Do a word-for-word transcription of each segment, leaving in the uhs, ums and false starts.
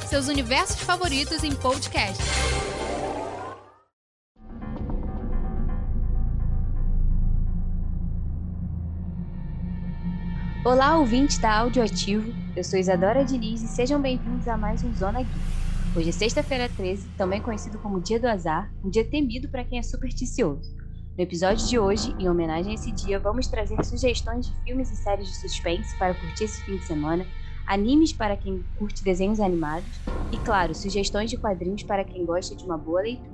seus universos favoritos em podcast. Olá, ouvintes da Audioativo, eu sou Isadora Diniz e sejam bem-vindos a mais um Zona Geek. Hoje é sexta-feira treze, também conhecido como Dia do Azar, um dia temido para quem é supersticioso. No episódio de hoje, em homenagem a esse dia, vamos trazer sugestões de filmes e séries de suspense para curtir esse fim de semana, animes para quem curte desenhos animados e, claro, sugestões de quadrinhos para quem gosta de uma boa leitura.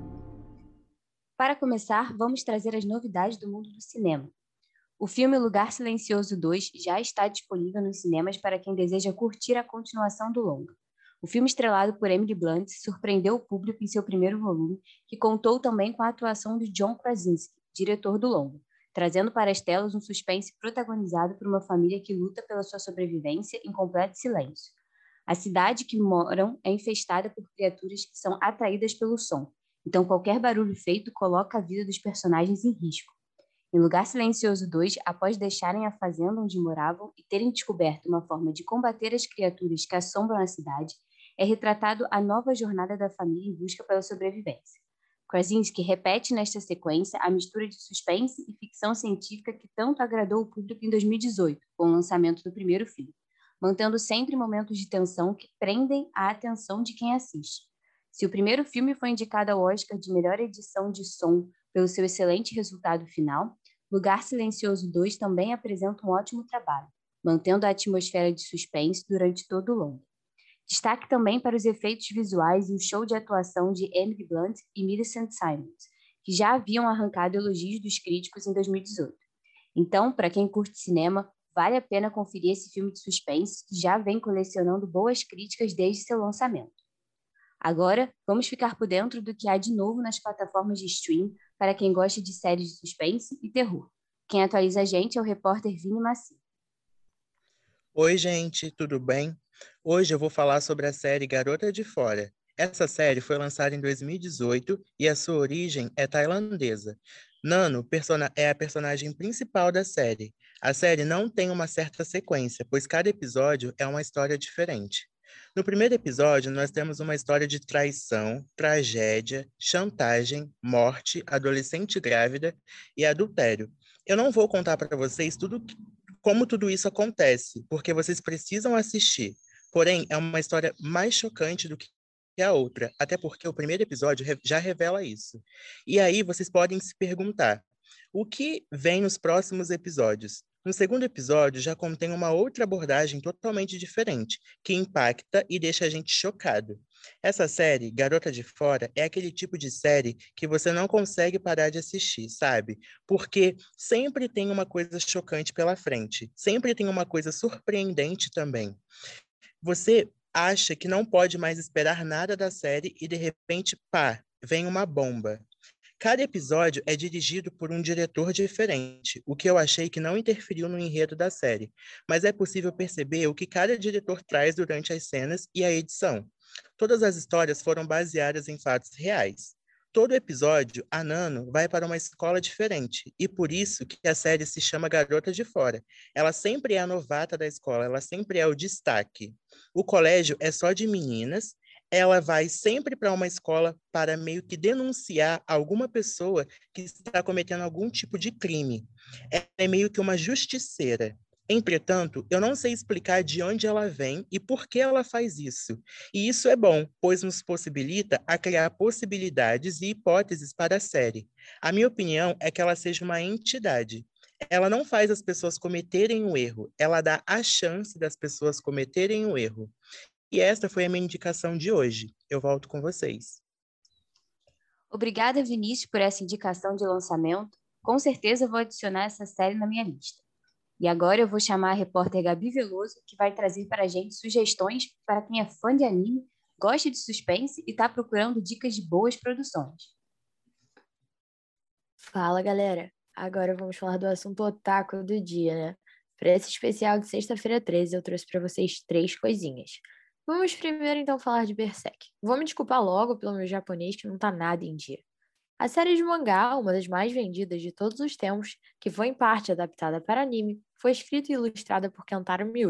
Para começar, vamos trazer as novidades do mundo do cinema. O filme Lugar Silencioso dois já está disponível nos cinemas para quem deseja curtir a continuação do longa. O filme estrelado por Emily Blunt surpreendeu o público em seu primeiro volume, que contou também com a atuação de John Krasinski, diretor do longa, trazendo para as telas um suspense protagonizado por uma família que luta pela sua sobrevivência em completo silêncio. A cidade que moram é infestada por criaturas que são atraídas pelo som, então qualquer barulho feito coloca a vida dos personagens em risco. Em Lugar Silencioso dois, após deixarem a fazenda onde moravam e terem descoberto uma forma de combater as criaturas que assombram a cidade, é retratado a nova jornada da família em busca pela sobrevivência. Krasinski repete nesta sequência a mistura de suspense e ficção científica que tanto agradou o público em dois mil e dezoito, com o lançamento do primeiro filme, mantendo sempre momentos de tensão que prendem a atenção de quem assiste. Se o primeiro filme foi indicado ao Oscar de melhor edição de som pelo seu excelente resultado final, Lugar Silencioso dois também apresenta um ótimo trabalho, mantendo a atmosfera de suspense durante todo o longa. Destaque também para os efeitos visuais e o show de atuação de Emily Blunt e Millicent Simmonds, que já haviam arrancado elogios dos críticos em dois mil e dezoito. Então, para quem curte cinema, vale a pena conferir esse filme de suspense que já vem colecionando boas críticas desde seu lançamento. Agora, vamos ficar por dentro do que há de novo nas plataformas de stream para quem gosta de séries de suspense e terror. Quem atualiza a gente é o repórter Vini Massi. Oi, gente, tudo bem? Hoje eu vou falar sobre a série Garota de Fora. Essa série foi lançada em dois mil e dezoito e a sua origem é tailandesa. Nano é a personagem principal da série. A série não tem uma certa sequência, pois cada episódio é uma história diferente. No primeiro episódio, nós temos uma história de traição, tragédia, chantagem, morte, adolescente grávida e adultério. Eu não vou contar para vocês tudo como tudo isso acontece, porque vocês precisam assistir. Porém, é uma história mais chocante do que a outra, até porque o primeiro episódio já revela isso. E aí vocês podem se perguntar, o que vem nos próximos episódios? No segundo episódio, já contém uma outra abordagem totalmente diferente, que impacta e deixa a gente chocado. Essa série, Garota de Fora, é aquele tipo de série que você não consegue parar de assistir, sabe? Porque sempre tem uma coisa chocante pela frente, sempre tem uma coisa surpreendente também. Você acha que não pode mais esperar nada da série e, de repente, pá, vem uma bomba. Cada episódio é dirigido por um diretor diferente, o que eu achei que não interferiu no enredo da série, mas é possível perceber o que cada diretor traz durante as cenas e a edição. Todas as histórias foram baseadas em fatos reais. Todo episódio, a Nano vai para uma escola diferente, e por isso que a série se chama Garota de Fora. Ela sempre é a novata da escola, ela sempre é o destaque. O colégio é só de meninas, ela vai sempre para uma escola para meio que denunciar alguma pessoa que está cometendo algum tipo de crime. Ela é meio que uma justiceira. Entretanto, eu não sei explicar de onde ela vem e por que ela faz isso. E isso é bom, pois nos possibilita a criar possibilidades e hipóteses para a série. A minha opinião é que ela seja uma entidade. Ela não faz as pessoas cometerem um erro, ela dá a chance das pessoas cometerem um erro. E esta foi a minha indicação de hoje. Eu volto com vocês. Obrigada, Vinícius, por essa indicação de lançamento. Com certeza vou adicionar essa série na minha lista. E agora eu vou chamar a repórter Gabi Veloso, que vai trazer para a gente sugestões para quem é fã de anime, gosta de suspense e está procurando dicas de boas produções. Fala, galera! Agora vamos falar do assunto otaku do dia, né? Para esse especial de sexta-feira treze, eu trouxe para vocês três coisinhas. Vamos primeiro, então, falar de Berserk. Vou me desculpar logo pelo meu japonês, que não tá nada em dia. A série de mangá, uma das mais vendidas de todos os tempos, que foi em parte adaptada para anime, foi escrita e ilustrada por Kentaro Miura,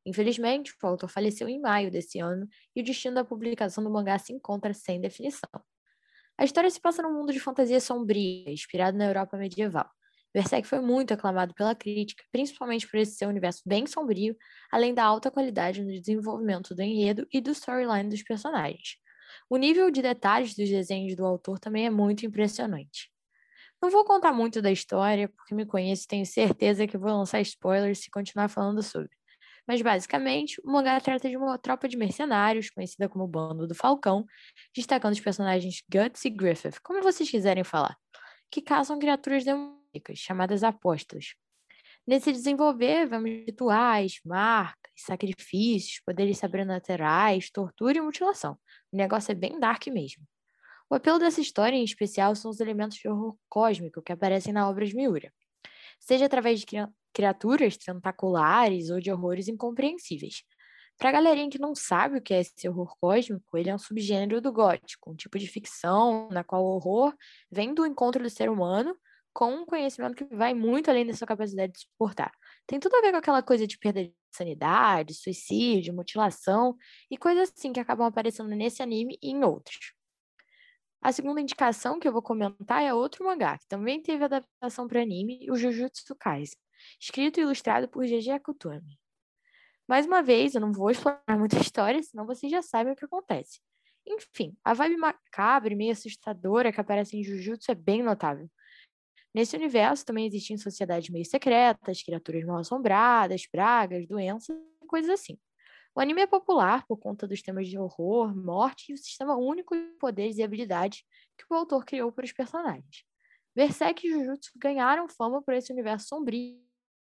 Infelizmente, o autor faleceu em maio desse ano e o destino da publicação do mangá se encontra sem definição. A história se passa num mundo de fantasia sombria, inspirado na Europa medieval. Berserk foi muito aclamado pela crítica, principalmente por esse seu universo bem sombrio, além da alta qualidade no desenvolvimento do enredo e do storyline dos personagens. O nível de detalhes dos desenhos do autor também é muito impressionante. Não vou contar muito da história, porque me conheço e tenho certeza que vou lançar spoilers se continuar falando sobre. Mas, basicamente, o mangá trata de uma tropa de mercenários, conhecida como Bando do Falcão, destacando os personagens Guts e Griffith, como vocês quiserem falar, que caçam criaturas demoníacas, chamadas apóstolos. Nesse desenvolver, vemos rituais, marcas, sacrifícios, poderes sobrenaturais, tortura e mutilação. O negócio é bem dark mesmo. O apelo dessa história, em especial, são os elementos de horror cósmico que aparecem na obra de Miura, seja através de cri- criaturas tentaculares ou de horrores incompreensíveis. Para a galerinha que não sabe o que é esse horror cósmico, ele é um subgênero do gótico, um tipo de ficção na qual o horror vem do encontro do ser humano com um conhecimento que vai muito além da sua capacidade de suportar. Tem tudo a ver com aquela coisa de perda de sanidade, suicídio, mutilação e coisas assim que acabam aparecendo nesse anime e em outros. A segunda indicação que eu vou comentar é outro mangá, que também teve adaptação para anime, o Jujutsu Kaisen, escrito e ilustrado por G G Akutami. Mais uma vez, eu não vou explorar muita história, senão vocês já sabem o que acontece. Enfim, a vibe macabra e meio assustadora que aparece em Jujutsu é bem notável. Nesse universo também existem sociedades meio secretas, criaturas mal-assombradas, pragas, doenças e coisas assim. O anime é popular por conta dos temas de horror, morte e o sistema único de poderes e habilidades que o autor criou para os personagens. Berserk e Jujutsu ganharam fama por esse universo sombrio.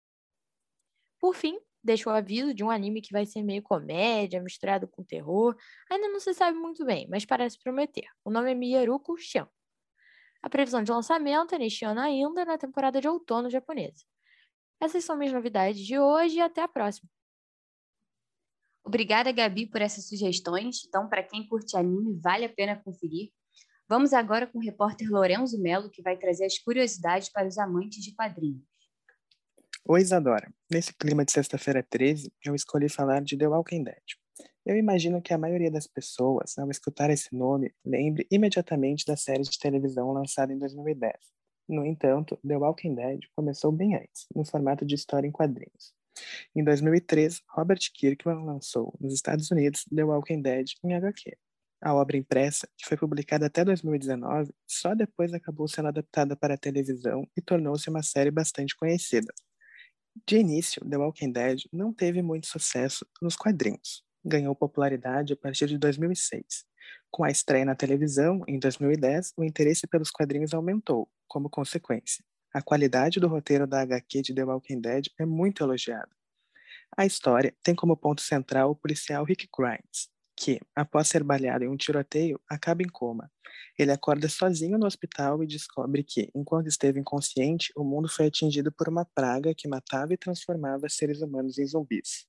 Por fim, deixo o aviso de um anime que vai ser meio comédia, misturado com terror. Ainda não se sabe muito bem, mas parece prometer. O nome é Miyaruko Shan. A previsão de lançamento é neste ano ainda, na temporada de outono japonesa. Essas são minhas novidades de hoje e até a próxima. Obrigada, Gabi, por essas sugestões. Então, para quem curte anime, vale a pena conferir. Vamos agora com o repórter Lorenzo Melo, que vai trazer as curiosidades para os amantes de quadrinhos. Oi, Isadora. Nesse clima de sexta-feira treze, eu escolhi falar de The Walking Dead. Eu imagino que a maioria das pessoas, ao escutar esse nome, lembre imediatamente da série de televisão lançada em dois mil e dez. No entanto, The Walking Dead começou bem antes, no formato de história em quadrinhos. Em dois mil e treze, Robert Kirkman lançou, nos Estados Unidos, The Walking Dead em H Q. A obra impressa, que foi publicada até dois mil e dezenove, só depois acabou sendo adaptada para a televisão e tornou-se uma série bastante conhecida. De início, The Walking Dead não teve muito sucesso nos quadrinhos. Ganhou popularidade a partir de dois mil e seis. Com a estreia na televisão, em dois mil e dez, o interesse pelos quadrinhos aumentou, como consequência. A qualidade do roteiro da H Q de The Walking Dead é muito elogiada. A história tem como ponto central o policial Rick Grimes, que, após ser baleado em um tiroteio, acaba em coma. Ele acorda sozinho no hospital e descobre que, enquanto esteve inconsciente, o mundo foi atingido por uma praga que matava e transformava seres humanos em zumbis.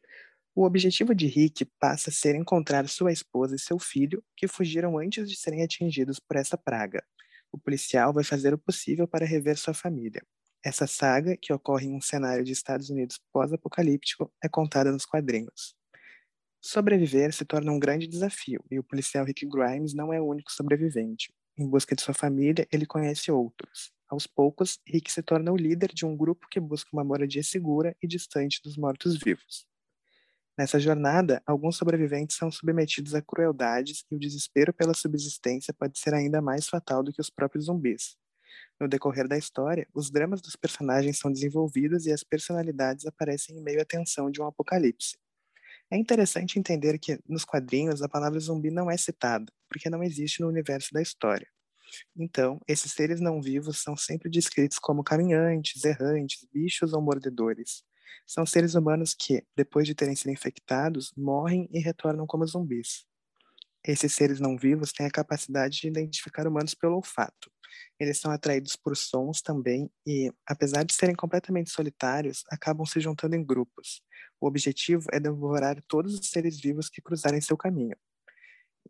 O objetivo de Rick passa a ser encontrar sua esposa e seu filho, que fugiram antes de serem atingidos por essa praga. O policial vai fazer o possível para rever sua família. Essa saga, que ocorre em um cenário de Estados Unidos pós-apocalíptico, é contada nos quadrinhos. Sobreviver se torna um grande desafio, e o policial Rick Grimes não é o único sobrevivente. Em busca de sua família, ele conhece outros. Aos poucos, Rick se torna o líder de um grupo que busca uma moradia segura e distante dos mortos-vivos. Nessa jornada, alguns sobreviventes são submetidos a crueldades e o desespero pela subsistência pode ser ainda mais fatal do que os próprios zumbis. No decorrer da história, os dramas dos personagens são desenvolvidos e as personalidades aparecem em meio à tensão de um apocalipse. É interessante entender que, nos quadrinhos, a palavra zumbi não é citada, porque não existe no universo da história. Então, esses seres não vivos são sempre descritos como caminhantes, errantes, bichos ou mordedores. São seres humanos que, depois de terem sido infectados, morrem e retornam como zumbis. Esses seres não vivos têm a capacidade de identificar humanos pelo olfato. Eles são atraídos por sons também e, apesar de serem completamente solitários, acabam se juntando em grupos. O objetivo é devorar todos os seres vivos que cruzarem seu caminho.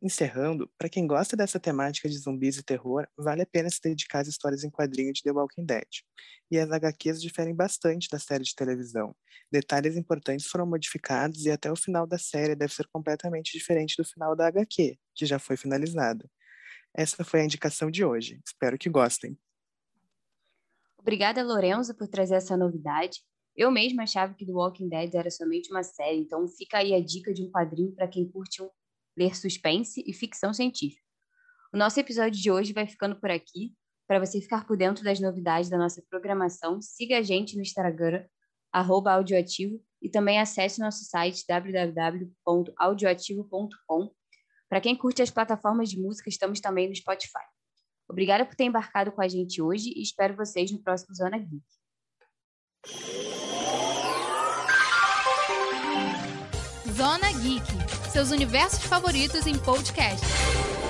Encerrando, para quem gosta dessa temática de zumbis e terror, vale a pena se dedicar às histórias em quadrinho de The Walking Dead. E as agá quês diferem bastante da série de televisão. Detalhes importantes foram modificados e até o final da série deve ser completamente diferente do final da agá quê, que já foi finalizada. Essa foi a indicação de hoje. Espero que gostem. Obrigada, Lorenzo, por trazer essa novidade. Eu mesma achava que The Walking Dead era somente uma série, então fica aí a dica de um quadrinho para quem curte um, ler suspense e ficção científica. O nosso episódio de hoje vai ficando por aqui. Para você ficar por dentro das novidades da nossa programação, siga a gente no Instagram, arroba audioativo, e também acesse nosso site w w w ponto audioativo ponto com. Para quem curte as plataformas de música, estamos também no Spotify. Obrigada por ter embarcado com a gente hoje e espero vocês no próximo Zona Geek. Zona Geek, seus universos favoritos em podcast.